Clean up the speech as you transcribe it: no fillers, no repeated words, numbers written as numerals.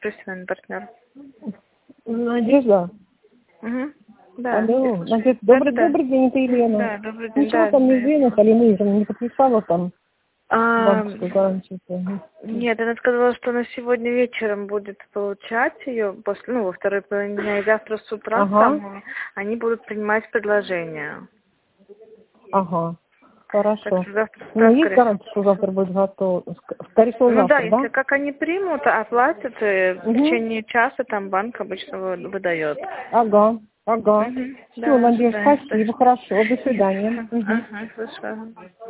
профессиональный партнер. Надежда? Угу. Да. Алло, Надежда, добрый день, это Елена. Да, добрый день. Ничего там не звенит, или не подписала там банковскую гарантию? Нет, она сказала, что она сегодня вечером будет получать ее, после, во второй половине дня, и завтра с утра там они будут принимать предложения. Ага, хорошо. Завтра, Есть гарантия, что завтра будет готово? Скорее всего, завтра, да? Если как они примут, оплатят, в течение часа там банк обычно выдает. Ага. Все, Надежда, спасибо, хорошо, до свидания. Ага, хорошо.